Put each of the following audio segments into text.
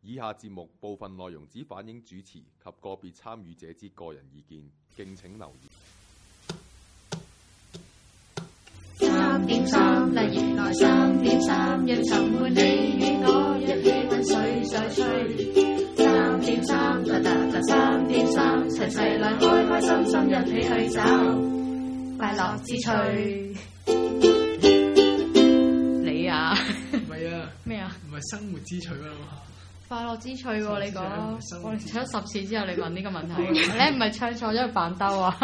以下節目部分內容只反映主持及個別參與者之個人意見，敬請留意。 3.3例如來3.3，讓沉悶你與我一起溫水再吹。3.3啦啦啦3.3，齊齊來開開心心一起去找快樂之趣。你啊？ 唔係啊？ 咩啊？ 唔係生活之趣啊嘛？ 快樂之趣喎、你講，我哋唱咗10次之後，你問呢個問題，你唔係唱錯咗去扮兜啊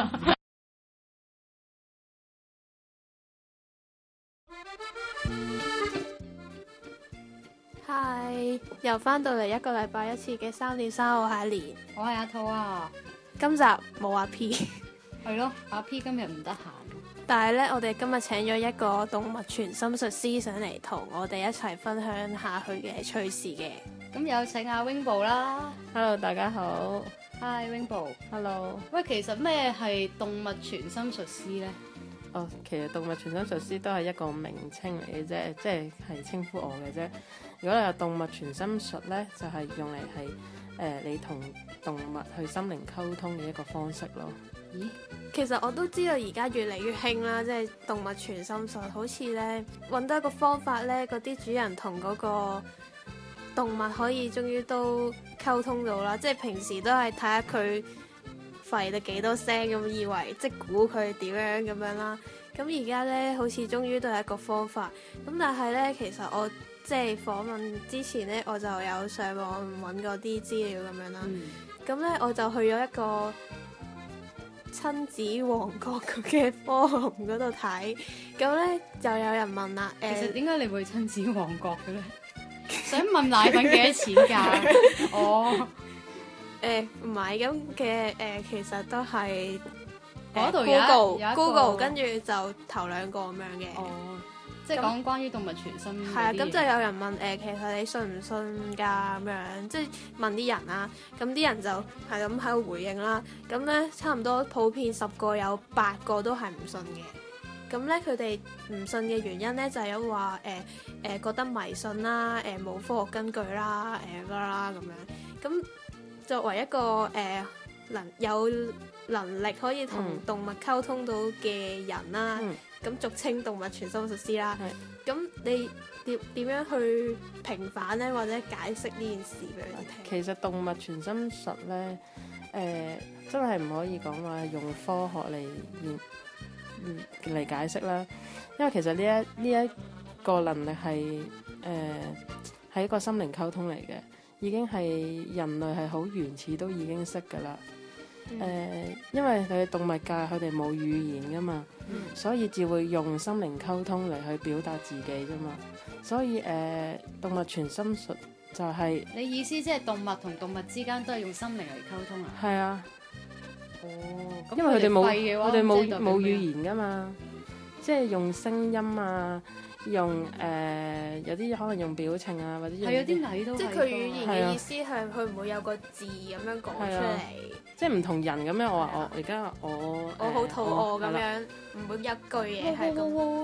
？Hi，又翻到嚟一個禮拜一次嘅3.3，我係阿蓮， 我係阿兔啊。 今集冇阿 P， 係咯，阿 P 今日唔得閒。 但係呢，我哋今日請咗一個動物傳心術師上嚟同我哋一齊分享下佢嘅趣事嘅。 咁有請阿 Wingbo 啦。 Hello， 大家好。 Hi Wingbo。 Hello。 喂，其實咩係動物傳心術師呢？ 其實動物傳心術師都係一個名稱嚟嘅啫，即係稱呼我嘅啫。如果你係動物傳心術呢，就係用嚟係你同動物去心靈溝通嘅一個方式咯。 咦？其實我都知道而家越嚟越興啦，即係動物傳心術，好似呢，揾到一個方法呢，嗰啲主人同嗰個動物可以終於都溝通到啦。即係平時都係睇下佢吠到幾多聲咁，以為即係估佢點樣咁樣啦。咁而家呢，好似終於都係一個方法。咁但係呢，其實我即係訪問之前呢，我就有上網揾過啲資料咁樣啦。咁呢，我就去咗一個親子王國嘅 forum 嗰度睇。咁呢，就有人問啦， 其實點解你會親子王國嘅呢？想問奶粉幾多錢㗎？哦。 唔係咁嘅其實都係嗰度有 Google 跟住就頭兩個咁樣嘅。 哦，即係講關於動物傳心。 係啊，咁就有人問其實你信唔信㗎咁樣，即係問啲人啦。咁啲人就係咁喺度回應啦。咁咧差唔多普遍10個有8個都係唔信嘅。咁咧佢哋唔信嘅原因咧就係因為話覺得迷信啦，冇科學根據啦，啦咁樣咁。作為一個有能力可以同動物溝通到嘅人啦，咁俗稱動物傳心術師啦，咁你點樣去平反呢？或者解釋呢件事俾佢哋聽？ 其實動物傳心術咧，真係唔可以講話用科學嚟解釋啦，因為其實呢一個能力係一個心靈溝通嚟嘅。已經係人類係好原始都已經識㗎啦。因為佢哋動物界佢哋冇語言㗎嘛，所以只會用心靈溝通嚟去表達自己啫嘛。所以動物傳心術就係你意思即係動物同動物之間都係用心靈嚟溝通啊？ 係啊。 哦， 因為佢哋冇語言㗎嘛，即係用聲音啊。用有啲可能用表情啊，或者係有啲蟻都即係佢語言嘅意思係佢唔會有個字咁樣講出嚟， 即係唔同人咁樣。我話我而家我好肚餓咁樣，唔會一句嘢係咁。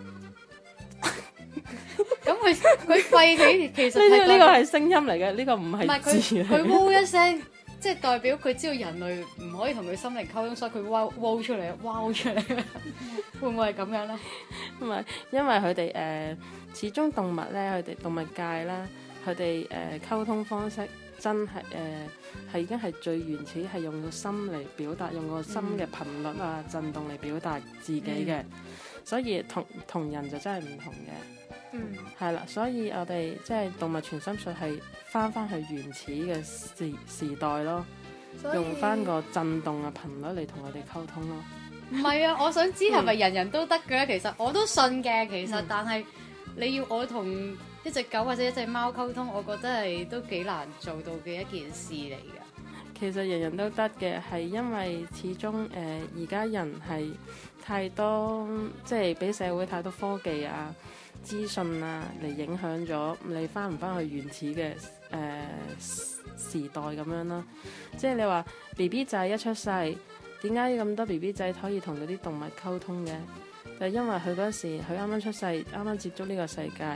咁佢吠佢其實呢個係聲音嚟嘅，呢個唔係字。 佢喎一聲，即係代表佢知道人類唔可以同佢心靈溝通，所以佢wow出嚟，wow出嚟。會唔會係咁樣咧？ 唔係，因為佢哋始終動物咧，佢哋動物界啦，佢哋溝通方式真係係已經係最原始，係用個心嚟表達，用個心嘅頻率啊、震動嚟表達自己嘅。所以同人就真係唔同嘅。係啦，所以我哋即係動物傳心術係翻去原始嘅時代咯，用翻個震動嘅頻率嚟同我哋溝通咯。 唔係啊，我想知係咪人人都得嘅？其實我都信嘅，其實但係你要我同一隻狗或者一隻貓溝通，我覺得係都幾難做到嘅一件事嚟㗎。 其實人人都得嘅，係因為始終而家人係太多，即係俾社會太多科技啊、資訊啊嚟影響咗，你翻唔翻去原始嘅時代咁樣啦？即係你話 BB 仔一出世，點解咁多 BB 仔可以同嗰啲動物溝通嘅？就係因為佢嗰時佢啱啱出世，啱啱接觸呢個世界，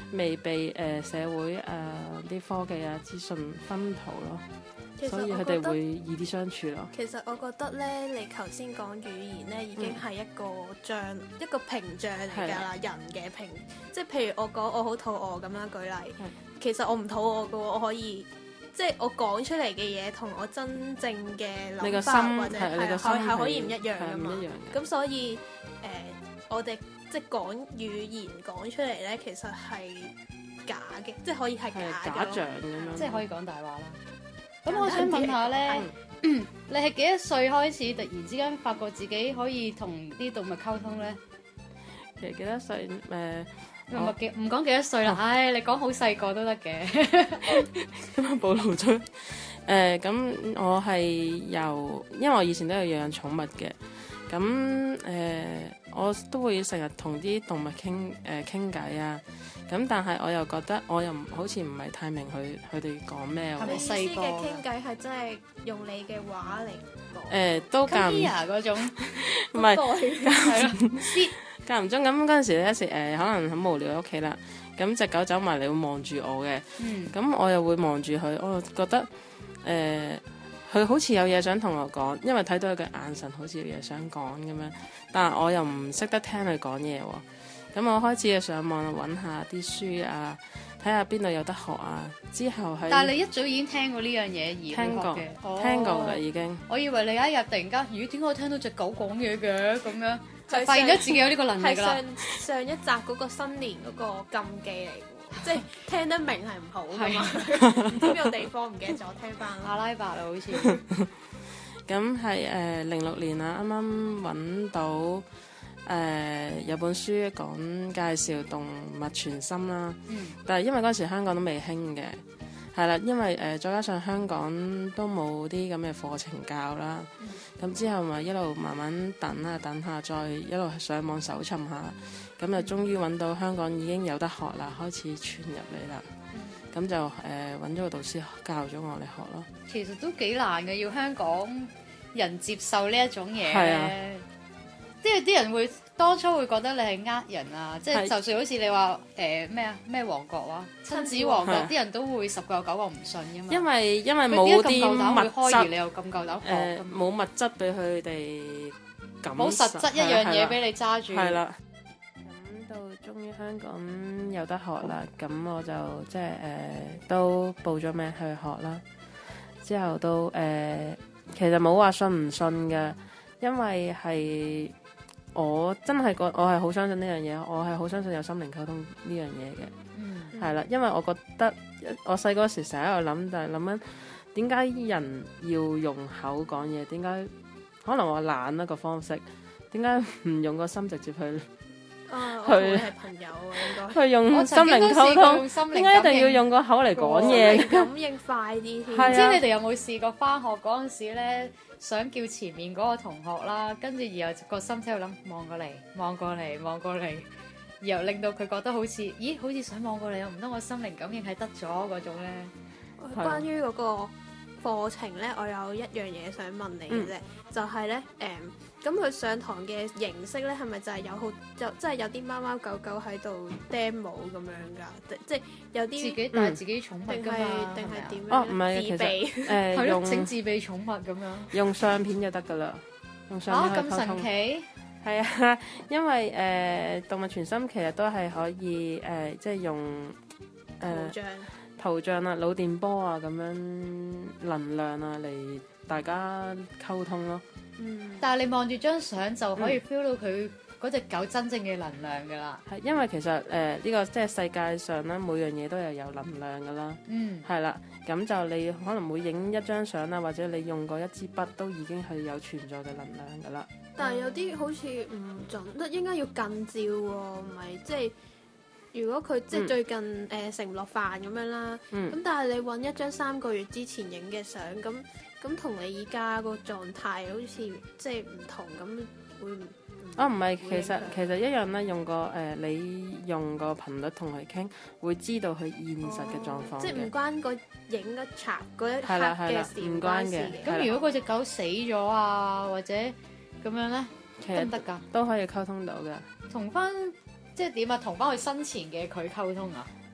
未被社會啲科技啊資訊薰陶咯，所以佢哋會易啲相處咯。 其實我覺得咧，你頭先講語言咧，已經係一個一個屏障嚟㗎啦，人嘅屏，即係譬如我講我好肚餓咁啦，舉例，其實我唔肚餓嘅喎，我可以。即係我講出嚟嘅嘢，同我真正嘅諗法或者係可以唔一樣㗎嘛。咁所以我哋即係講語言講出嚟咧，其實係假嘅，即係可以係假象咁樣， 即係可以講大話啦。咁我想問下咧，你係幾多歲開始突然之間發覺自己可以同啲動物溝通咧？ 其實幾多歲唔講幾多歲啦，唉，你講好細個都得嘅。 咁啊暴露咗。咁我係因為我以前都有養寵物嘅，咁我都會成日同啲動物傾偈啊。咁但係我又覺得我又好似唔係太明佢哋講咩喎。 係咪細個？ 嘅傾偈係真係用你嘅話嚟講。 都間唔嗰種， 唔係係咯。 間唔中咁嗰陣時咧，有時可能好無聊喺屋企啦，咁隻狗走埋嚟會望住我嘅，咁我又會望住佢，我覺得佢好似有嘢想同我講，因為睇到佢嘅眼神好似有嘢想講咁樣，但係我又唔識得聽佢講嘢喎，咁我開始就上網揾下啲書啊，睇下邊度有得學啊，之後係。 但係你一早已經聽過呢樣嘢而聽過嘅， 聽過啦已經。 我以為你有一日突然間，咦？點解我聽到隻狗講嘢嘅咁樣？就發現咗自己有呢個能力㗎啦。 係上一集嗰個新年嗰個禁忌嚟嘅，即係聽得明係唔好㗎嘛。唔知邊個地方唔記得咗，聽翻阿拉伯啦，好似。 咁係06年啦，啱啱揾到有本書講介紹動物傳心啦。但係因為嗰時香港都未興嘅。係啦，因為再加上香港都冇啲咁嘅課程教啦，咁之後咪一路慢慢等下，再一路上網搜尋下，咁就終於揾到香港已經有得學啦，開始傳入嚟啦，咁就揾咗個導師教咗我嚟學咯。 其實都幾難嘅，要香港人接受呢一種嘢。 係啊， 即係啲人會當初會覺得你係呃人啊，即係就算好似你話咩王國啊，親子王國啲人都會十個有九個唔信㗎嘛。 因為冇啲物質， 你又咁夠膽學冇物質俾佢哋感受， 冇實質一樣嘢俾你揸住。 係啦。咁到終於香港有得學啦，咁我就即係都報咗名去學啦。之後都其實冇話信唔信嘅，因為係。我真係我係好相信呢樣嘢，我係好相信有心靈溝通呢樣嘢嘅，係啦，因為我覺得我細個時成日喺度諗，但係諗緊點解人要用口講嘢？點解可能我懶一個方式？點解唔用個心直接去？ 我係朋友啊，應該去用心靈溝通，點解一定要用個口嚟講嘢？ 感應快啲添。 唔知你哋有冇試過返學嗰陣時咧？想叫前面嗰個同學啦，跟住然後個心喺度諗望過嚟，望過嚟，望過嚟，然後令到佢覺得好似想望過嚟，又唔得我心靈感應係得咗嗰種咧。 關於嗰個課程咧，我有一樣嘢想問你嘅啫，就係咧咁佢上堂嘅形式咧，係咪就係即係有啲貓貓狗狗喺度 demo 咁樣㗎？即係有啲自己帶自己寵物㗎嘛？ 定係點樣？ 哦，唔係，其實用整自備寵物咁樣， 用相片就得㗎啦。用相片去溝通。咁神奇？係啊，因為動物傳心其實都係可以即係用圖像啊、腦電波啊咁樣能量啊嚟大家溝通咯。 但係你望住張相就可以 feel 到佢嗰隻狗真正嘅能量㗎啦。 係因為其實呢個即係世界上咧，每樣嘢都有能量㗎啦。係啦，咁就你可能會影一張相啊，或者你用過一支筆都已經係有存在嘅能量㗎啦。 但係有啲好似唔準，應該要近照喎，唔係即係如果佢即係最近食唔落飯咁樣啦，咁但係你揾一張3個月之前影嘅相咁同你而家個狀態好似即係唔同，咁會唔？ 唔係，其實一樣啦。你用個頻率同佢傾，會知道佢現實嘅狀況。 即係唔關個影一插嗰一刻嘅事唔關嘅。 咁如果嗰隻狗死咗啊，或者咁樣咧，得唔得㗎？ 都可以溝通到嘅。 同翻即係點啊？同翻佢生前嘅佢溝通啊？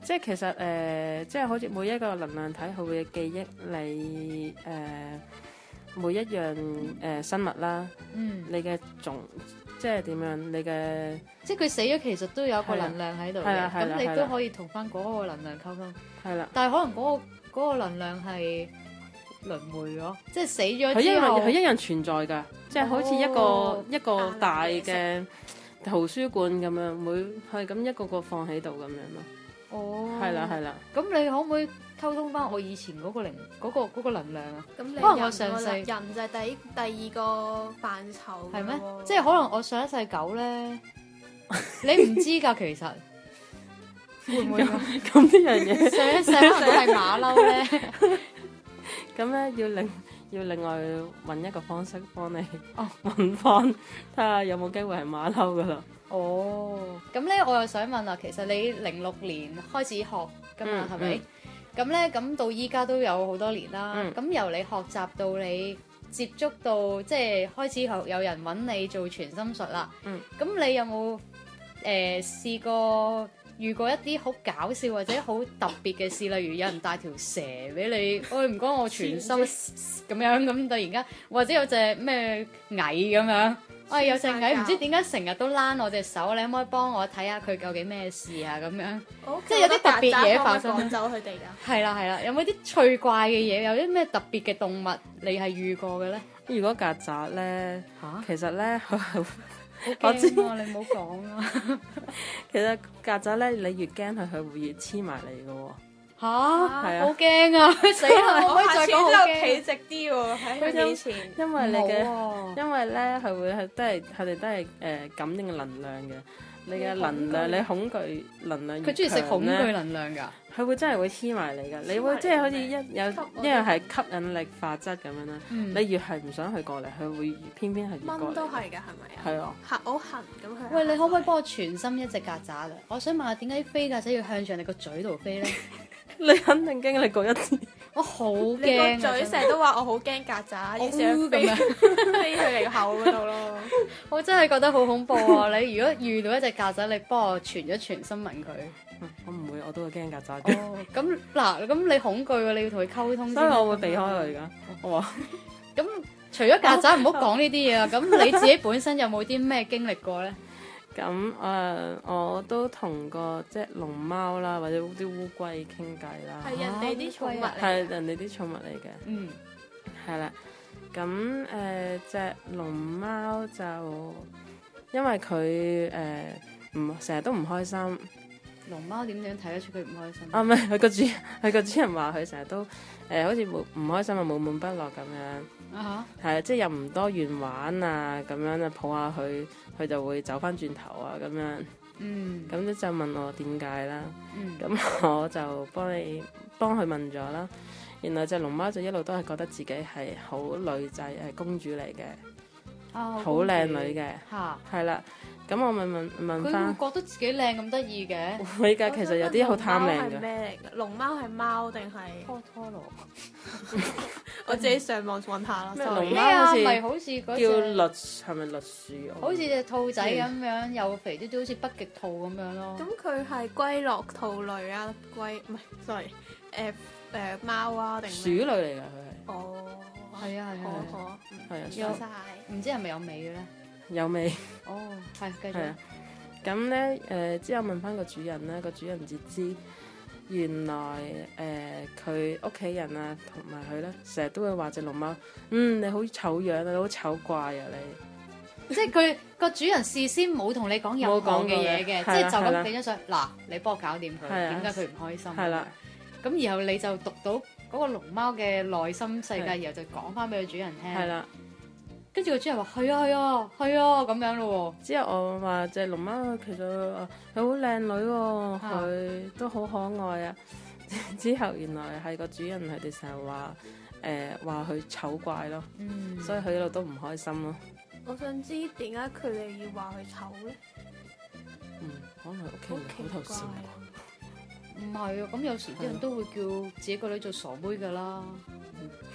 即係其實即係好似每一個能量體，佢會記憶你每一樣生物啦，你嘅即係點樣？你嘅即係佢死咗，其實都有一個能量喺度嘅，咁你都可以同翻嗰個能量溝通。 係啦， 但係可能嗰個能量係輪迴咗，即係死咗之後， 佢一樣存在㗎，即係好似一個大嘅圖書館咁樣，係咁一個個放喺度咁樣咯。 哦， 係啦係啦。 咁你可唔可以溝通翻我以前嗰個嗰個能量啊？ 咁你可能我人上世人就係第二個範疇係咩？ 喎即係可能我上一世狗咧，你唔知㗎其實。會唔會啊？ 咁呢樣嘢， 上一世可能係馬騮咧， 咁咧要另外揾一個方式幫你揾翻，睇下有冇機會係馬騮噶啦。 哦，咁咧我又想問啦，其實你06年開始學噶嘛，係咪？咁咧咁到依家都有好多年啦。咁由你學習到你接觸到，即係開始有人揾你做傳心術啦。咁你有冇試過遇過一啲好搞笑或者好特別嘅事，例如有人帶條蛇俾你，唔該我傳心咁樣，咁突然間，或者有隻咩蟻咁樣，有隻蟻唔知點解成日都躝我隻手，你可唔可以幫我睇下佢究竟咩事啊？咁樣，即係有啲特別嘢發生。 趕走佢哋㗎。 係啦，有冇啲趣怪嘅嘢？有啲咩特別嘅動物你係遇過嘅咧？ 如果曱甴咧，其實咧我知喎，你唔好講啊！ 其實曱甴咧，你越驚佢，佢會越黐埋嚟嘅喎。 嚇！ 係啊， 好驚啊！死啦！可唔可以再講好驚？ 企直啲喎，喺佢面前。 因為因為咧，佢哋都係感應能量嘅。你嘅能量，你恐懼能量越強咧， 佢中意食恐懼能量㗎。 佢會真係會黐埋嚟㗎，你會即係好似一樣係吸引力法則咁樣啦。你越係唔想去過嚟，佢會偏偏係越過嚟。 蚊都係㗎，係咪啊？ 係啊， 好痕咁佢。 喂，你可唔可以幫我傳心一隻曱甴啊？我想問下點解啲飛曱甴要向住你個嘴度飛咧？ 你肯定經歷過一次。 我好驚你啊！ 個嘴成日都話我好驚曱甴，於是飛飛去你個口嗰度咯。 我真係覺得好恐怖啊！你如果遇到一隻曱甴，你幫我傳一傳新聞佢。 我唔會，我都會驚曱甴嘅。 哦，咁嗱，咁你恐懼喎，你要同佢溝通先。 所以我會避開佢㗎。我話咁除咗曱甴，唔好講呢啲嘢啊！咁你自己本身有冇啲咩經歷過咧？ 咁我都同過即係龍貓啦，或者啲烏龜傾偈啦。 係人哋啲寵物嚟。 係人哋啲寵物嚟嘅。係啦。咁隻龍貓就因為佢成日都唔開心。 龍貓點樣睇得出佢唔開心？ 唔係佢個主人話佢成日都好似唔開心啊，悶悶不樂咁樣。係啊，即係又唔多願玩啊，咁樣啊抱下佢，佢就會走翻轉頭啊咁樣。咁咧就問我點解啦。咁我就幫佢問咗啦。原來隻龍貓就一路都係覺得自己係好女仔，係公主嚟嘅，好靚女嘅。係啦。咁我問翻， 佢會覺得自己靚咁得意嘅？ 會㗎，其實有啲好貪靚嘅。 龍貓係咩嚟㗎？龍貓係貓定係拖羅？ 我自己上網揾下啦。 龍咩啊？咪好似嗰隻叫栗，係咪栗樹？ 好似隻兔仔咁樣，又肥啲啲，好似北極兔咁樣咯。 咁佢係龜樂兔類啊？唔係，sorry，貓啊定鼠類嚟㗎佢係。 哦， 係啊， 係啊， 有晒，唔知係咪有尾嘅咧？ 有味。 哦，係繼續。 咁咧之後問翻個主人咧，個主人至知原來佢屋企人啊同埋佢咧，成日都會話隻龍貓，你好醜樣啊，你好醜怪啊你。 即係佢個主人事先冇同你講任何嘅嘢嘅，即係就咁俾咗上嗱，你幫我搞掂佢，點解佢唔開心？ 係啦。咁然後你就讀到嗰個龍貓嘅內心世界，然後就講翻俾個主人聽。 係啦。 跟住個主人話係啊咁樣咯喎。 之後我話隻龍貓其實佢好靚女喎，佢都好可愛啊。之後原來係個主人佢哋成日話佢醜怪咯，所以佢一路都唔開心咯。 我想知點解佢哋要話佢醜咧？ 可能屋企人好頭先。 唔係啊，咁有時啲人都會叫自己個女做傻妹噶啦。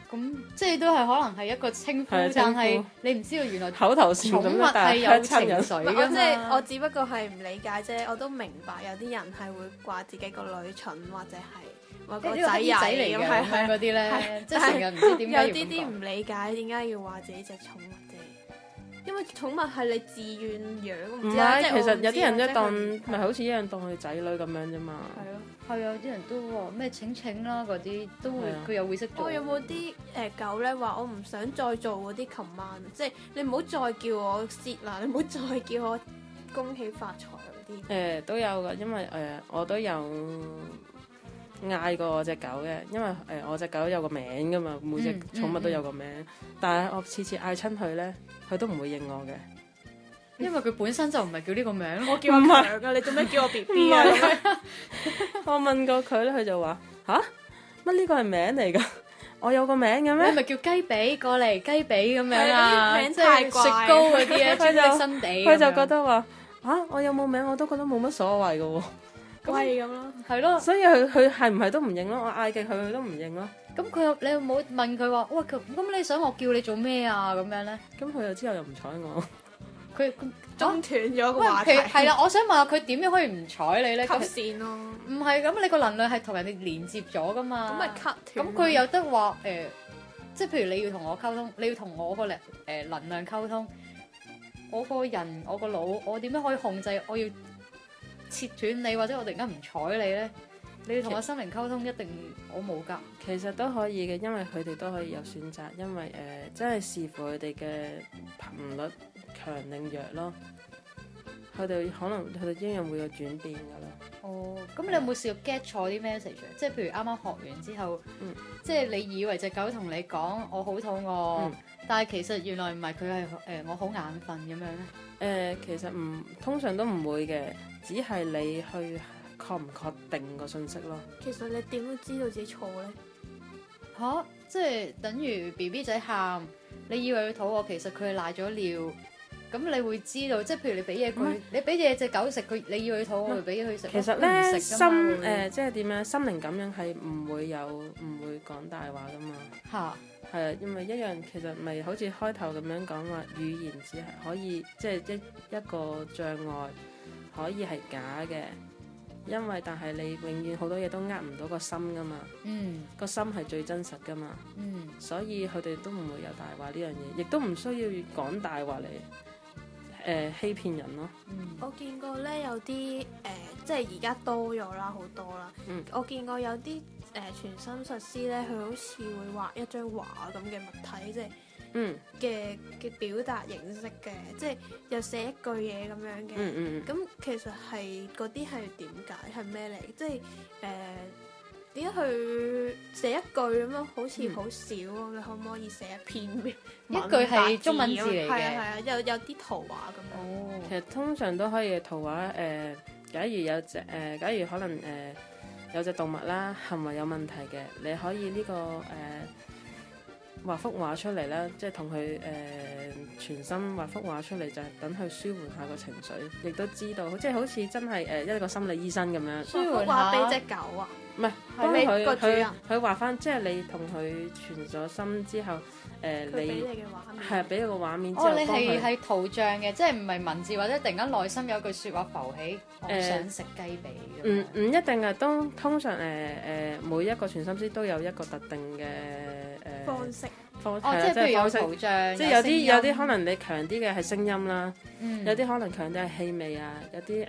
咁即係都係可能係一個稱呼， 係但係稱呼你唔知道原來口頭禪寵物咁樣，但係係有情係親人。 緒我㗎即係嘛。 我只不過係唔理解啫，我都明白有啲人係會話自己個女蠢或者係話個仔呢個係曳仔嚟嘅咁，係咁樣嗰啲咧係， 即係成日唔知點解要有啲啲咁講唔理解點解要話自己隻寵物啫，因為寵物係你自願養， 唔唔知啊， 係，其即係我唔知實有啲人啊都當即係咪好似一樣當佢仔女咁樣啫嘛。 係咯。 係啊，啲人都話咩請請啦嗰啲都會係啊佢又會識做。 我有冇啲狗咧話我唔想再做嗰啲 command，即係你唔好再叫我 sit 啦，你唔好再叫我恭喜發財嗰啲。 都有噶，因為我都有嗌過我隻狗嘅，因為我隻狗有個名噶嘛，每隻寵物都有個名，但係我次次嗌親佢咧，佢都唔會應我嘅。 因為佢本身就唔係叫呢個名咯。 我叫阿強啊，你做咩叫我 B B 啊？ 我問過佢咧，佢就話吓，乜呢個係名嚟㗎？我有個名嘅你咩？ 咪叫雞髀過嚟，雞髀咁樣係啊， 嗰啲名即係太怪雪糕嗰啲咧， 佢就朱古力新地咁樣。 佢就覺得話我有冇名我都覺得冇乜所謂嘅喎， 貴咁咯。 係咯。 所以佢係唔係都唔認咯？我嗌極佢都唔認咯。 咁佢你有冇問佢話，喂咁你想我叫你做咩啊？咁樣咧， 咁佢又之後又唔睬我。 佢中斷咗個喂話題， 係啦，我想問下佢點樣可以唔睬你咧？ cut 線咯， 唔係咁，你個能量係同人哋連接咗噶嘛？ 咁咪 cut 斷。 咁佢有得話即係譬如你要同我溝通，你要同我個能量溝通，我個人我個腦，我點樣可以控制？我要切斷你，或者我突然間唔睬你咧？你要同我心靈溝通，一定我冇㗎。 其實都可以嘅，因為佢哋都可以有選擇，因為真係視乎佢哋嘅頻率強定弱咯。佢哋可能佢哋一樣會有轉變㗎啦。 哦，咁你有冇試過 get 錯啲 message 啊？即係譬如啱啱學完之後，即係你以為隻狗同你講我好肚餓，但係其實原來唔係，佢係我好眼瞓咁樣咧。 其實通常都唔會嘅，只係你去確唔確定個信息咯。 其實你點會知道自己錯咧？ 嚇！即係等於 BB 仔喊，你以為佢肚餓，其實佢係賴咗尿。咁你會知道，即係譬如你俾嘢佢，你俾嘢隻狗食，佢你以為佢肚餓，咪俾佢食。 其實佢唔咧食㗎嘛即係點樣心靈感應係唔會講大話噶嘛。 嚇係啊，因為一樣其實咪好似開頭咁樣講話，語言只係可以即係一個障礙，可以係假嘅。因為但係你永遠好多嘢都呃唔到個心噶嘛。個心係最真實噶嘛。所以佢哋都唔會有大話呢樣嘢，亦都唔需要講大話嚟欺騙人咯。 我見過咧有啲即係而家多咗啦，好多啦。我見過有啲傳心術師咧，佢好似會畫一張畫咁嘅物體，即係嘅表達形式嘅，即係又寫一句嘢咁樣嘅。咁其實係嗰啲係點解係咩嚟？即係點解佢寫一句咁樣好似好少咁？你可唔可以寫一篇一句係中文字嚟嘅？ 係啊，有啲圖畫咁樣。 哦， 其實通常都可以嘅圖畫假如有隻假如可能有隻動物啦，行為有問題嘅，你可以呢個畫幅畫出嚟啦，即係同佢全心畫幅畫出嚟，就係等佢舒緩下個情緒，亦都知道即係好似真係一個心理醫生咁樣。 舒緩畫下俾隻狗啊！ 唔係， 係你幫佢個主人佢畫翻，即係你同佢傳咗心之後， 佢俾你你嘅畫面係俾個畫面之後哦，你幫佢。 係圖像嘅，即係唔係文字，或者突然間內心有句説話浮起，我想食雞髀咁樣。 唔一定啊，通常每一個傳心師都有一個特定嘅方式。 哦， 係啦即係譬如有方式圖像， 即係有聲音啲可能你強啲嘅係聲音啦，有啲嗯可能強啲係氣味啊，有啲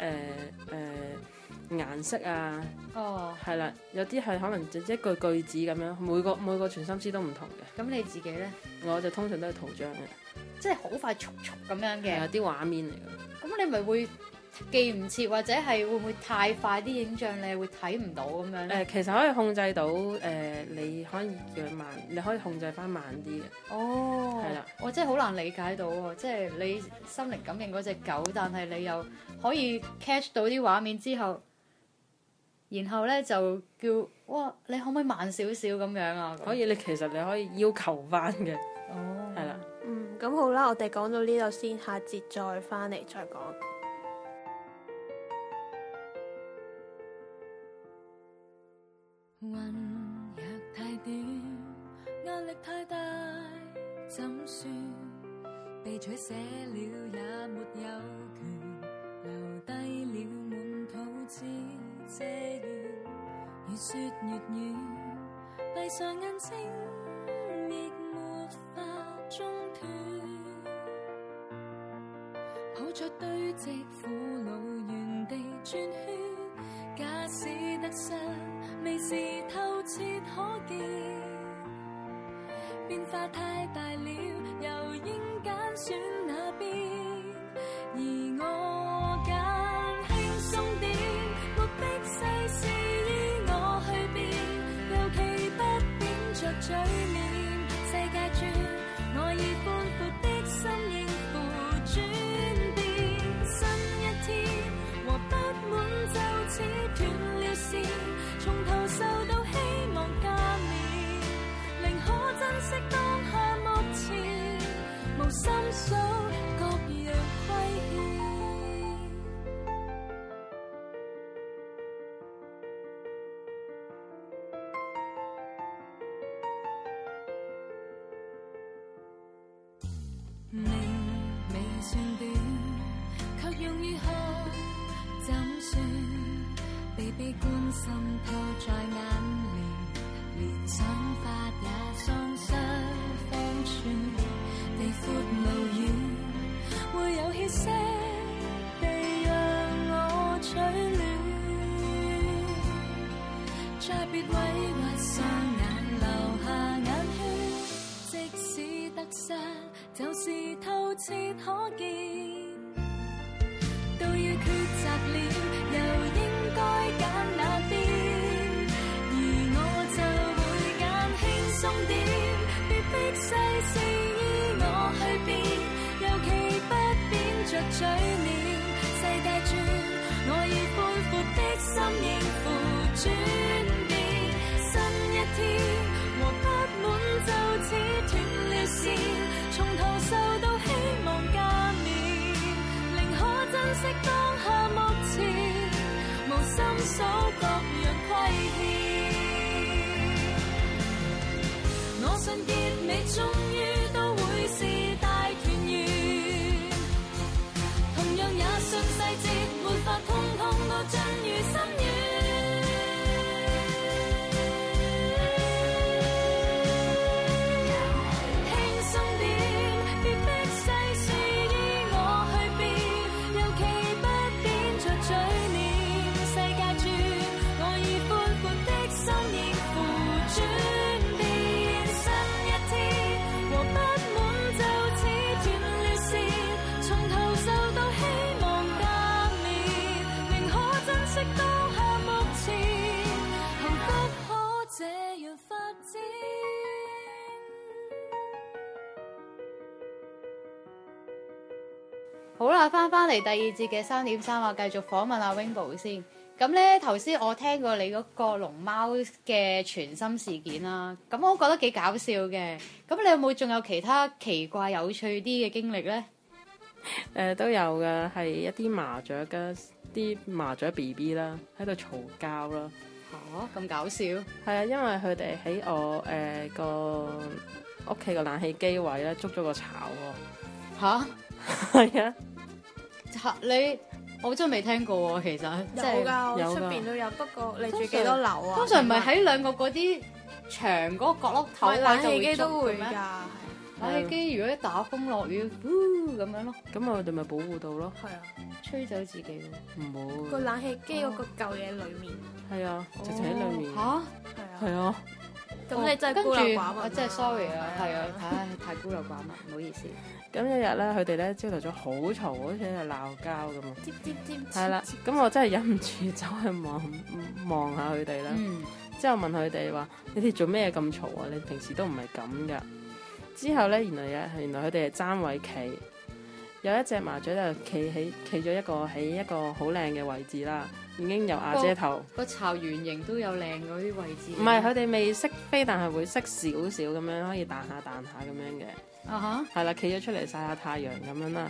顏色啊， 哦， 係啦，有啲係可能就一句句子咁樣，每個傳心師都唔同嘅。 咁你自己咧， 我就通常都係圖像嘅， 即係好快速速咁樣嘅， 係有啲畫面嚟嘅。 咁你咪會記唔切，或者係會唔會太快啲影像你係會睇唔到咁樣咧？ 其實可以控制到你可以叫佢慢，你可以控制翻慢啲嘅。 哦， 係啦， 我真係好難理解到喎，即係你心靈感應嗰隻狗，但係你又可以 catch 到啲畫面之後，然後咧就叫哇，你可唔可以慢少少咁樣啊？ 可以，其實你可以要求翻嘅， 哦， 係啦。 咁好啦，我哋講到呢度先，下節再翻嚟再講。 運若太短，壓力太取捨了也沒有權，留低了滿肚子嗟怨，越說越遠，閉上眼睛亦沒法中斷，抱着堆積苦惱原地轉圈，假使得失未是透徹可見，變化太大了，又應揀選哪邊？而我揀輕鬆點，沒逼世事依我去變，尤其不扁着嘴臉。世界轉，我以寬闊的心應付轉變。新一天和不滿就此斷了線，從頭受到希望加冕，寧可珍惜當下目前，無心數各樣虧欠。命未算短，卻用如何怎算？被悲觀滲透在眼簾，連想法也喪失方寸。地闊路遠，會有歇息地讓我取暖，再別委屈雙眼留下眼圈，即使得失就是透徹可見，都要抉擇了，又應該揀哪邊？而我就會揀輕鬆點，別逼世事依我去變，尤其不扁着嘴臉。世界轉，我以寬闊的心應付轉變。新一天和不滿就此斷了線，從頭受到希望加冕，寧可珍惜當下目前，無心數各樣虧欠。我信結尾終於都會是大團圓，同樣也信細節沒法通通都盡如心願。 好啦，翻嚟第二節嘅3.3啊，繼續訪問阿 Rainbow 先。咁咧頭先我聽過你嗰個龍貓嘅全心事件啦，咁我覺得幾搞笑嘅。咁你有冇仲有其他奇怪有趣啲嘅經歷咧？ 都有嘅，係一啲麻雀嘅啲麻雀 BB 啦，喺度嘈交啦。 嚇咁搞笑！ 係啊，因為佢哋喺我個屋企個冷氣機位咧捉咗個巢喎。 嚇係啊！ 我真係未聽過喎，其實有㗎，我出邊都有，不過你住幾多樓啊？ 通常唔係喺兩個嗰啲牆嗰個角落頭， 冷氣機都會㗎。 冷氣機如果一打風落雨，咁樣咯。 咁我哋咪保護到咯。 係啊， 吹走自己咯。 唔好。 個冷氣機嗰個舊嘢裡面。 係啊，直情喺裡面。 嚇！ 係啊。 係啊。 咁你真係孤陋寡聞。 我真係 sorry 啊，係啊，太孤陋寡聞，唔好意思。 咁一日咧，佢哋咧朝頭早好嘈，好似喺度鬧交咁啊！係啦， 接咁我真係忍唔住走去望下佢哋啦。之後問佢哋話：你哋做咩咁嘈啊？你平時都唔係咁噶。之後咧，原來佢哋係爭位企，有一隻麻雀就企咗喺一個好靚嘅位置啦，已經有瓦遮頭。 個巢圓形都有靚嗰啲位置。 唔係，佢哋未識飛，但係會識少少咁樣，可以彈下咁樣嘅。係啦，企咗出嚟曬下太陽咁樣啦。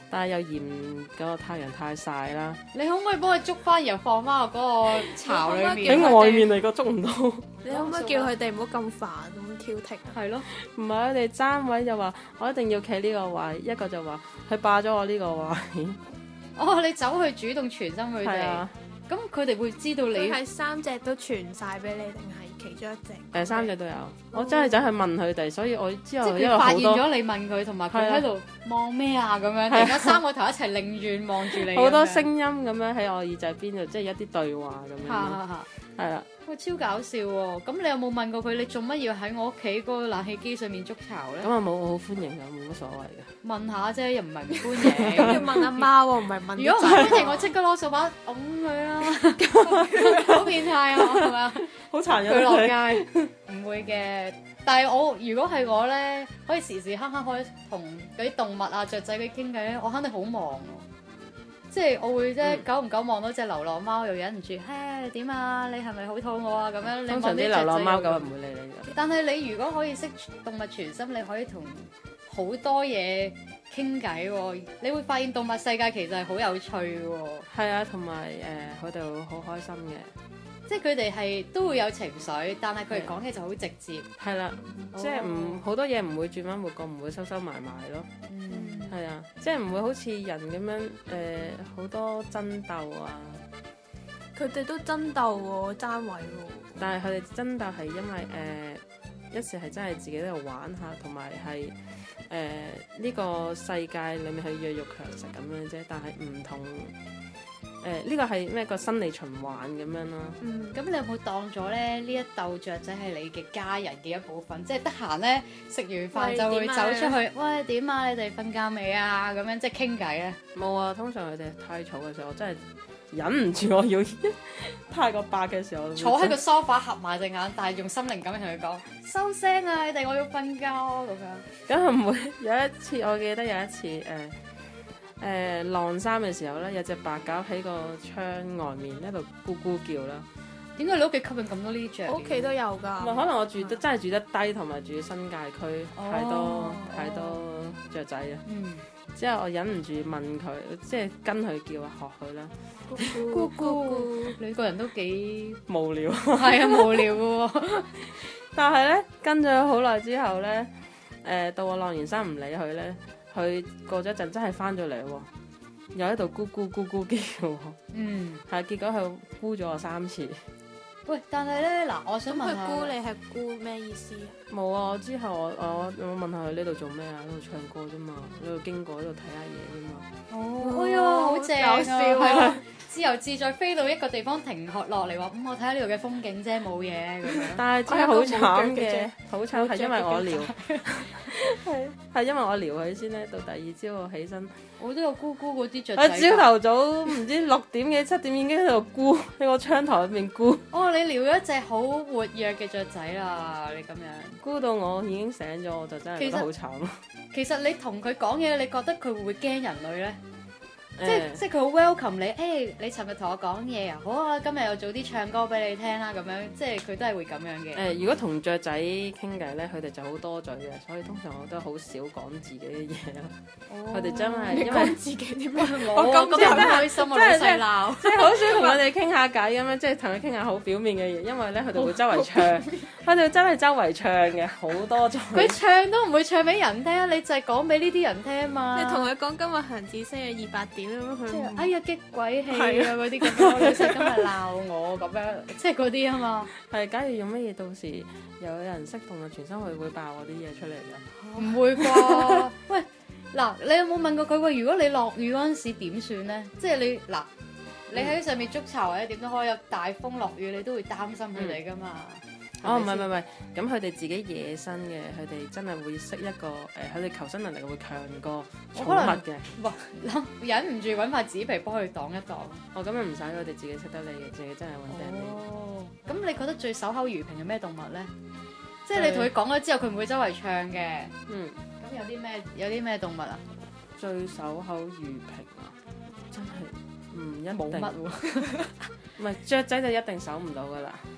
但係又嫌個太陽太曬啦。 你可唔可以幫佢捉翻，然後放翻落嗰個巢裏面？ 喺外面嚟個捉唔到。 你可唔可以叫佢哋唔好咁煩咁挑剔啊？ 係咯， 唔係佢哋爭位就話我一定要企呢個位，一個就話佢霸咗我呢個位。 哦，你走去主動傳心佢哋係啊， 咁佢哋會知道你你係3隻都傳晒俾你，定係其中一隻？ 3隻都有。我真係走去問佢哋，所以我之即後因為係佢發現好多咗你問佢，同埋佢係啊喺度望咩啊咁樣，突然間3個頭一齊擰轉望住你， 好多聲音咁樣喺我耳仔邊度，即係一啲對話咁樣咯。 嚇嚇嚇！ 係啦， 哇，超搞笑喎！咁你有冇問過佢，你做乜要喺我屋企嗰個冷氣機上面築巢咧咁？啊冇好歡迎嘅，冇乜所謂嘅。 問下啫，又唔係唔歡咁要迎。 問阿媽喎，唔係問如果唔歡迎，我即刻攞掃把拱佢啦！好變態啊，係咪啊？ 好殘佢落街唔會嘅，但係我如果係我咧，可以時時刻刻可以同嗰啲動物啊、雀仔佢傾偈咧，我肯定好忙喎。即係我會啫，久唔久望到隻流浪貓又忍唔住，嘿點啊？你係咪好肚餓啊？咁樣你通常啲望啲流浪貓狗咁唔會理你嘅。 但係你如果可以識動物傳心，你可以同好多嘢傾偈喎，你會發現動物世界其實係好有趣嘅喎。 係啊，同埋佢哋會好開心嘅。 即係佢哋係都會有情緒，但係佢哋講嘢就好直接。 係啦，即係唔好多嘢唔會轉彎抹角，唔會收收埋埋咯。 嗯， 係啊，即係唔會好似人咁樣好多爭鬥啊。 佢哋都爭鬥喎，爭位喎。 但係佢哋爭鬥係因為一時係真係自己喺度玩下，同埋係呢個世界裡面係弱肉強食咁樣啫。但係唔同呢個係咩個生理循環咁樣咯。 咁你有冇當咗咧呢一竇雀仔係你嘅家人嘅一部分？即係得閒咧食完飯就會走出去，喂點啊？你哋瞓覺未啊？咁樣即係傾偈咧。 冇啊，通常佢哋太嘈嘅時候，我真係忍唔住我要太過白嘅時候， 坐喺個梳化合埋隻眼，但係用心靈感同佢講收聲啊！你哋我要瞓覺咁樣。 咁唔會有一次，我記得有一次晾衫嘅時候咧，有隻白鴿喺個窗外面喺度咕咕叫啦。 點解你屋企吸引咁多呢啲雀？ 我屋企都有㗎。 可能我住得真係住得低，同埋住新界區，太多雀仔啊。之後我忍唔住問佢，即係跟佢叫啊，學佢啦。 咕咕，你個人都幾無聊。 係啊，無聊嘅喎。 但係咧，跟咗好耐之後咧，到我晾完衫唔理佢咧，佢過咗一陣真係翻咗嚟喎，又喺度咕咕咕咕叫喎。係結果佢咕咗我3次。 喂，但係咧嗱，我想問佢下， 估你係估咩意思啊？ 冇啊！之後我問下佢呢度做咩啊？呢度唱歌啫嘛，呢度經過呢度睇下嘢啫嘛。 哦，哎呀，好正啊！ 搞笑啊係咯，自由自在飛到一個地方停落嚟話，我睇下呢度嘅風景啫，冇嘢咁樣。 但係真係好慘嘅我有一個冇腳嘅啫， 好慘係因為我撩，係因為我撩佢先咧。到第二朝我起身， 我都有咕咕嗰啲雀我仔。 朝頭早唔知6點幾7點已經喺度咕喺個窗台入面咕， 哦，你撩咗一隻好活躍嘅雀仔啦！你咁樣， 咕到我已經醒咗，我就真係覺得好慘咯。 其實你同佢講嘢，你覺得佢會唔會驚人類咧？ 誒即係佢好 welcome 你，誒你尋日同我講嘢啊，好啊，今日又早啲唱歌俾你聽啦，咁樣即係佢都係會咁樣嘅。 如果同雀仔傾偈咧，佢哋就好多嘴嘅，所以通常我都好少講自己嘅嘢咯。佢哋真係因為講自己啲咩？ 我咁真係開心啊，老細鬧。 即係好少同佢哋傾下偈咁樣，即係同佢傾下好表面嘅嘢，因為咧佢哋會周圍唱，佢哋真係周圍唱嘅，好多嘴。 佢唱都唔會唱俾人聽，你就係講俾呢啲人聽嘛。 你同佢講今日閒子星嘅200點咁，佢哎呀激鬼氣啊嗰啲咁樣，老細今日鬧我咁樣，即係嗰啲啊嘛。 係，假如用乜嘢到時有人識動物傳心，佢會爆我啲嘢出嚟㗎。 唔會啩？喂，嗱，你有冇問過佢？喂，如果你落雨嗰陣時點算咧？即係你嗱，你喺上面築巢或者點都可以，有大風落雨，你都會擔心佢哋噶嘛？ 哦，唔係，咁佢哋自己野生嘅，佢哋真係會識一個佢哋求生能力會強過寵物嘅。 哇！忍唔住揾塊紙皮幫佢擋一擋。 哦，咁樣唔使，佢哋自己識得你嘅，自己真係揾定你。 哦，咁你覺得最守口如瓶係咩動物咧？即係你同佢講咗之後，佢唔會周圍唱嘅。咁有啲咩動物啊？ 最守口如瓶啊！真係唔一定。 冇乜喎。 唔係雀仔就一定守唔到噶啦。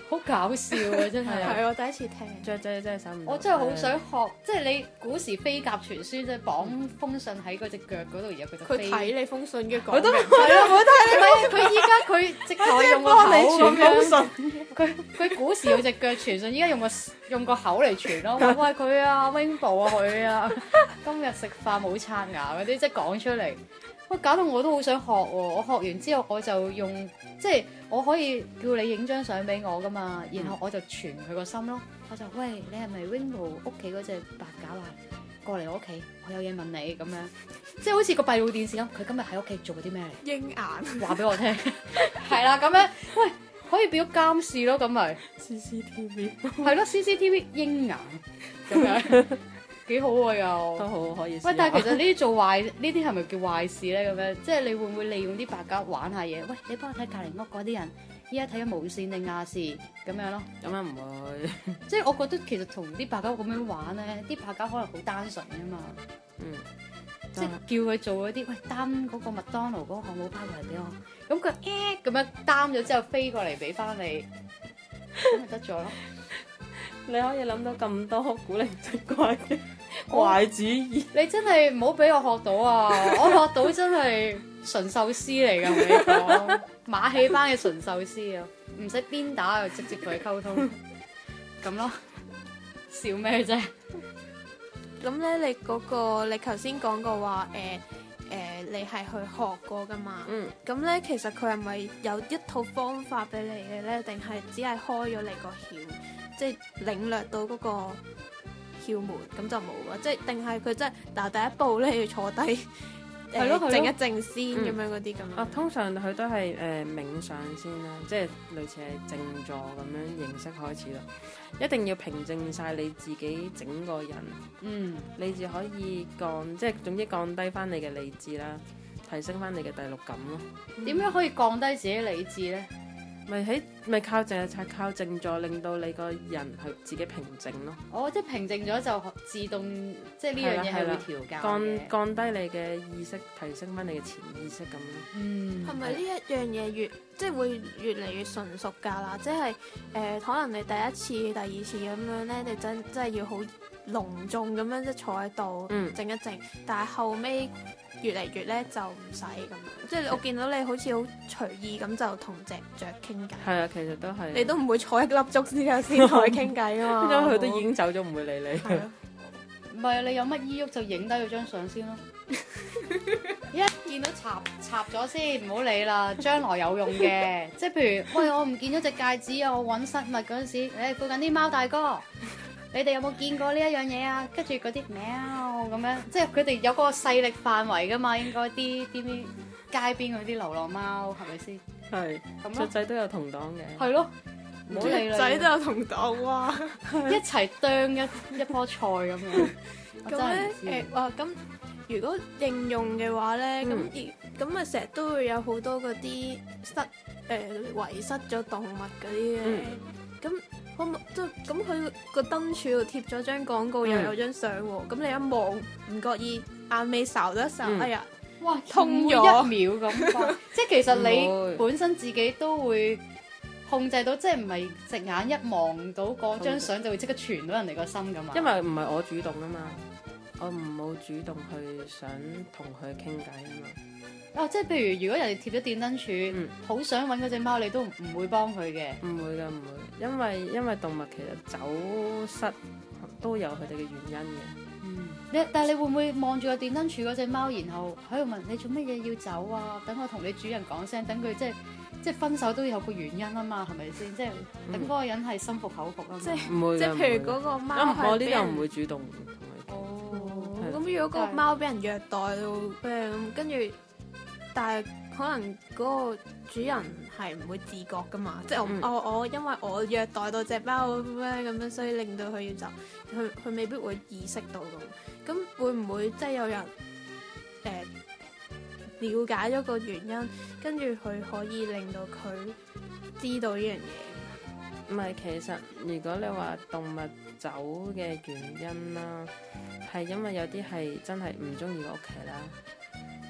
好搞笑啊！真係。 係我第一次聽。 雀仔真係手唔到。 我真係好想學，即係你古時飛鴿傳書，即係綁封信喺嗰隻腳嗰度，然後佢就飛。 佢睇你封信嘅講。 佢都明係啊，我睇你咪佢依家佢直頭係用個口咁樣。 信。 佢古時有隻腳傳信，依家用個口嚟傳咯。話喂佢啊，Wingbo 啊佢啊，今日食飯冇刷牙嗰啲，即係講出嚟。喂，搞到我都好想學喎！我學完之後我就用，即係我可以叫你影張相俾我噶嘛，然後我就傳佢個心咯。我就喂，你係咪 Wingbo 屋企嗰隻白鴿啊？過嚟我屋企，我有嘢問你咁樣，即係好似個閉路電視咁。佢今日喺屋企做過啲咩嚟？ 鷹眼。 話俾我聽。係啦，咁樣喂，可以變咗監視咯，咁咪 CCTV 係咯 CCTV 鷹眼咁樣。幾好喎又， 都好可以。 喂，但係其實呢啲做壞，呢啲係咪叫壞事咧？咁樣，即係你會唔會利用啲白鴿玩下嘢？喂，你幫我睇隔離屋嗰啲人，依家睇緊無線定亞視咁樣咯。 咁樣唔會。 即係我覺得其實同啲白鴿咁樣玩咧，啲白鴿可能好單純㗎嘛。即係叫佢做嗰啲，喂擔嗰個麥當勞嗰個漢堡包過嚟俾我，咁佢咁樣擔咗之後飛過嚟俾翻你，咁咪得咗咯。 你可以諗到咁多古靈精怪嘅壞主意。 你真係唔好俾我學到啊！我學到真係純壽司嚟㗎，同你講馬戲班嘅純壽司啊，唔使鞭打就直接同佢溝通咁咯。笑咩啫？ 咁咧，你頭先講過話你係去學過噶嘛？咁咧，其實佢係咪有一套方法俾你嘅咧？定係只係開咗你個竅，即係領略到嗰個竅門，咁就冇啊？即係定係佢真係嗱第一步咧要坐低，靜一靜先咁樣嗰啲咁樣。 通常佢都係冥想先啦，即係類似係靜坐咁樣形式開始啦。一定要平靜晒你自己整個人，你至可以即係總之降低翻你嘅理智啦，提升翻你嘅第六感咯。 點樣可以降低自己理智咧？ 咪靠靠靜坐，令到你個人係自己平靜咯。 哦，即係平靜咗就自動，即係呢樣嘢係會調教嘅。 降低你嘅意識，提升翻你嘅潛意識咁咯。 係咪呢一樣嘢即係會越嚟越純熟㗎啦？即係可能你第一次、第二次咁樣咧，你真係要好隆重咁樣即係坐喺度靜一靜，但係後尾越嚟越咧就唔使咁樣，即係我見到你好似好隨意咁就同隻雀傾偈。係啊，其實都係。 你都唔會坐一粒鐘之後先同佢傾偈啊嘛。 因為佢都已經走咗，唔會理你。 係啊， 唔係你有乜依喐就影低佢張相先咯。一見到插咗先，唔好理啦，將來有用嘅。即係譬如，喂，我唔見咗隻戒指啊，我揾失物嗰陣時，附近啲貓大哥。你哋有冇見過呢一樣嘢啊？跟住嗰啲喵咁樣，即係佢哋有個勢力範圍噶嘛，應該啲街邊嗰啲流浪貓係咪先？ 係。咁雀仔都有同黨嘅。 係咯，唔好理啦。 雀仔都有同黨哇！ 一齊啄一棵菜咁樣。 咁咧咁如果應用嘅話咧，咁咪成日都會有好多嗰啲遺失咗動物嗰啲嘅，咁。咁佢個燈柱度貼咗張廣告，又有張相喎。咁你一望唔覺意眼尾睄咗一睄，哎呀， 哇， 通咗一秒咁。即係其實你本身自己都會控制到，即係唔係隻眼一望到嗰張相就會即刻傳到人哋個心㗎嘛。 因為唔係我主動啊嘛，我冇主動去想同佢傾偈啊嘛。 哦，即係譬如如果人哋貼咗電燈柱，好想揾嗰隻貓，你都唔會幫佢嘅。 唔會㗎，唔會，因為動物其實走失都有佢哋嘅原因嘅。 但係你會唔會望住個電燈柱嗰隻貓，然後喺度問你做乜嘢要走啊？等我同你主人講聲，等佢即係分手都有個原因啊嘛，係咪先？即係等嗰個人係心服口服啊嘛。 即係唔會， 即係譬如嗰個貓我呢啲唔會主動同佢。 咁如果個貓俾人虐待到跟住。但係可能嗰個主人係唔會自覺噶嘛，即係我因為我虐待到隻貓咩咁樣，所以令到佢要走，佢未必會意識到咁。咁會唔會即係有人了解咗個原因，跟住佢可以令到佢知道呢樣嘢？ 唔係，其實如果你話動物走嘅原因啦，係因為有啲係真係唔中意個屋企啦。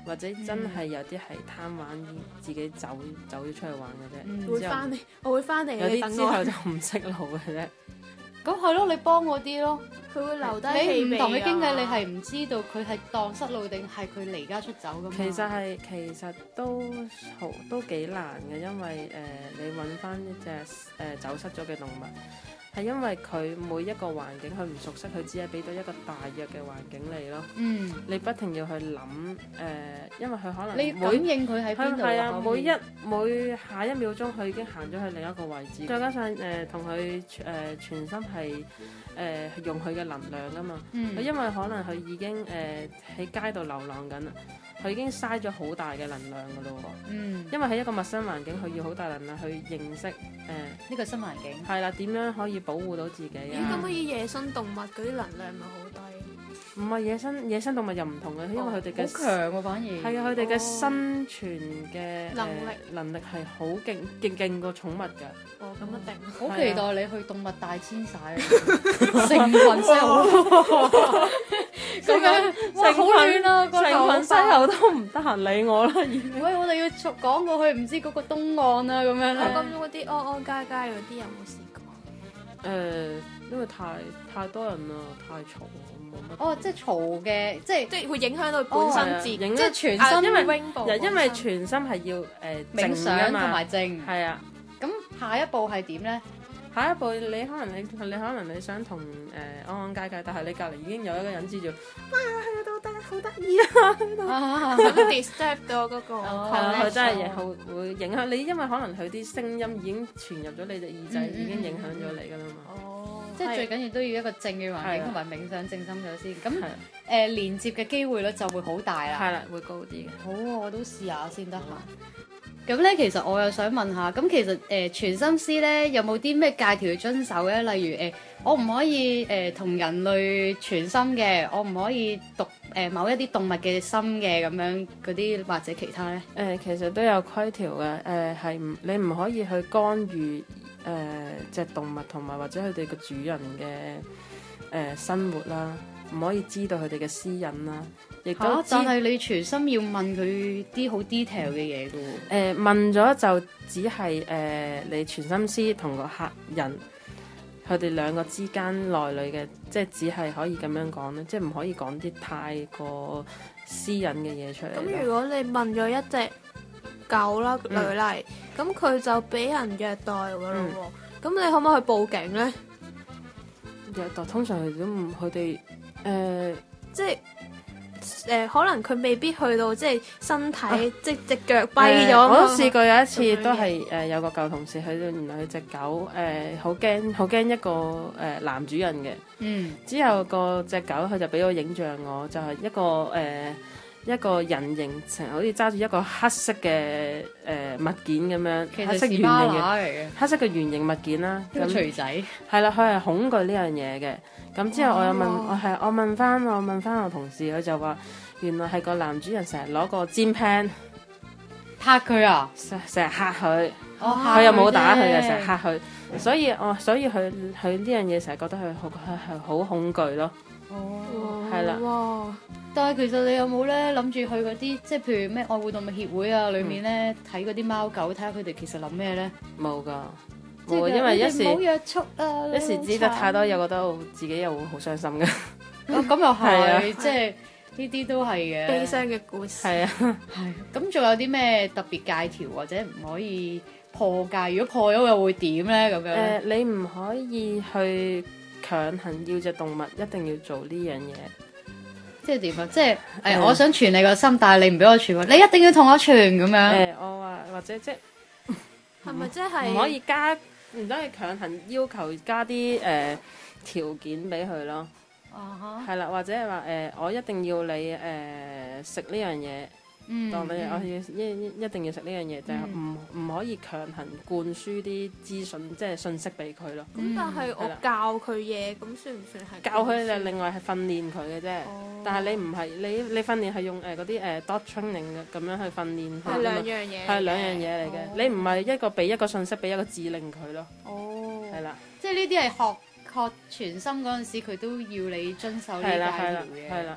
或者真係有啲係貪玩自己走咗出去玩嘅啫。之後會翻嚟，我會翻嚟， 有你等我啲之後就唔識路嘅啫。 咁係咯，你幫我啲咯。 佢會留低你唔氣味同佢傾偈， 㗎你係唔知道佢係蕩失路定係佢離家出走噶嘛？ 其實都幾難嘅，因為你揾翻一隻走失咗嘅動物。係因為佢每一個環境佢唔熟悉，佢只係俾到一個大約嘅環境你咯。你不停要去諗因為佢可能你要感應佢喺邊度係啊，每下一秒鐘佢已經行咗去另一個位置，再加上同佢全心係用佢嘅能量㗎嘛。佢因為可能佢已經喺街度流浪緊啦，佢已經嘥咗好大嘅能量㗎咯喎。因為喺一個陌生環境，佢要好大能量去認識呢個新環境。 係啦，點樣可以保護到自己啊？ 咁可以野生動物嗰啲能量咪好低？ 唔係野生動物又唔同嘅，因為佢哋嘅好強喎，反而係啊，佢哋嘅生存嘅能力係好勁過寵物㗎。 哦，咁一定。 好期待你去動物大遷徙啊！成群西猴咁樣，哇好遠啊！ 成群西猴都唔得閒理我啦，已經。 喂，我哋要講過去唔知嗰個東岸啊咁樣咧。 咁嗰啲安安街街嗰啲有冇試過？ 因為太多人啦，太嘈，冇乜。 哦，即係嘈嘅，即係會影響到佢本身自， 即係全身因為全心係要冥想同埋靜。 係啊。 咁下一步係點咧？ 下一步你可能你想同安安街街，但係你隔離已經有一個人知住，哇係啊，好得意啊！ 咁 disturb 到嗰個， 係啊，佢真係會影響你，因為可能佢啲聲音已經傳入咗你隻耳仔，已經影響咗你㗎啦嘛。 哦，即係最緊要都要一個靜嘅環境同埋冥想靜心咗先。咁連接嘅機會率就會好大啦。 係啦，會高啲嘅。 好啊，我都試下先得閒。咁咧，其實我又想問下，咁其實傳心師咧有冇啲咩戒條要遵守咧？例如我唔可以同人類傳心嘅，我唔可以讀某一啲動物嘅心嘅咁樣嗰啲，或者其他咧？ 其實都有規條嘅，你唔可以去干預隻動物同埋或者佢哋個主人嘅生活啦，唔可以知道佢哋嘅私隱啦。 但係你傳心要問佢啲好 detail 嘅嘢嘅喎。 問咗就只係你傳心師同個客人佢哋兩個之間內裏嘅，即係只係可以咁樣講咧，即係唔可以講啲太過私隱嘅嘢出嚟。 咁如果你問咗一隻狗啦女嚟，咁佢就俾人虐待㗎咯喎，咁你可唔可以去報警咧？ 虐待通常佢都唔，佢哋即係。可能佢未必去到即係身體，即係隻腳跛咗。 我都試過有一次，都係有個舊同事，佢原來佢隻狗好驚一個男主人嘅。之後個隻狗佢就俾個影像我，就係一個人形成好似揸住一個黑色嘅物件咁樣，黑色圓形嘅黑色嘅圓形物件啦。 咁錘仔係啦，佢係恐懼呢樣嘢嘅。咁之後我又問我問翻我同事，佢就話原來係個男主人成日攞個煎 pan 嚇佢啊， 成日嚇佢，佢又冇打佢嘅，成日嚇佢，所以佢呢樣嘢成日覺得佢係好恐懼咯。係啦。 哇！但係其實你有冇咧諗住去嗰啲即係譬如咩愛護動物協會啊，裏面咧睇嗰啲貓狗，睇下佢哋其實諗咩咧？ 冇㗎。 因為一時冇約束啊， 一時知得太多，又覺得自己又會好傷心嘅。 咁又係，即係呢啲都係嘅悲傷嘅故事。 係啊， 係。咁仲有啲咩特別戒條或者唔可以破戒？如果破咗又會點咧？咁樣你唔可以去強行要隻動物一定要做呢樣嘢。 即係點啊？即係我想傳你個心，但係你唔俾我傳，你一定要同我傳咁樣。 我話或者即係係咪即係唔可以加？唔得，去強行要求加啲條件俾佢咯。係啦，或者係話我一定要你食呢樣嘢。當你我一定要食呢樣嘢，就係唔可以強行灌輸啲資訊，即係信息俾佢咯。 咁但係我教佢嘢，咁算唔算係？ 教佢就另外係訓練佢嘅啫。但係你唔係你訓練係用嗰啲dog training 咁樣去訓練佢。 係兩樣嘢。 係兩樣嘢嚟嘅。你唔係一個俾一個信息，俾一個指令佢咯。係啦。 即係呢啲係學傳心嗰陣時，佢都要你遵守呢啲戒條嘅。 係啦。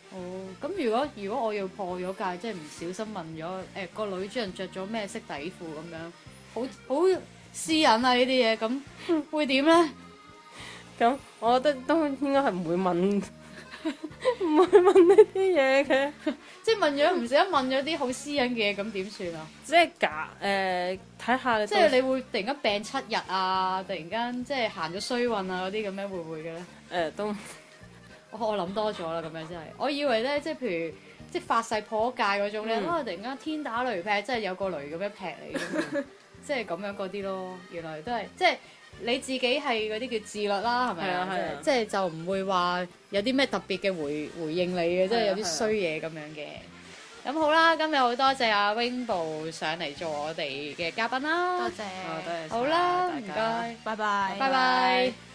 哦，咁如果我要破咗戒，即係唔小心問咗個女主人着咗咩色底褲咁樣，好私隱啊呢啲嘢，咁會點咧？ 咁我覺得都應該係唔會問，唔會問呢啲嘢嘅。 即係問咗唔小心問咗啲好私隱嘅嘢，咁點算啊？ 即係睇下你即係你會突然間病7日啊，突然間即係行咗衰運啊嗰啲咁樣，會唔會嘅咧？ 都我諗多咗啦，咁樣真係。我以為咧，即係譬如即係發誓破戒嗰種咧，突然間天打雷劈，即係有個雷咁樣劈你咁，即係咁樣嗰啲咯。原來都係即係你自己係嗰啲叫自律啦，係咪啊？ 係啊即係就唔會話有啲咩特別嘅回應你嘅，即係有啲衰嘢咁樣嘅。咁好啦，今日好多謝阿 Rainbow 上嚟做我哋嘅嘉賓啦， 多謝， 多謝好啦， 大家唔該， 拜拜， 拜拜。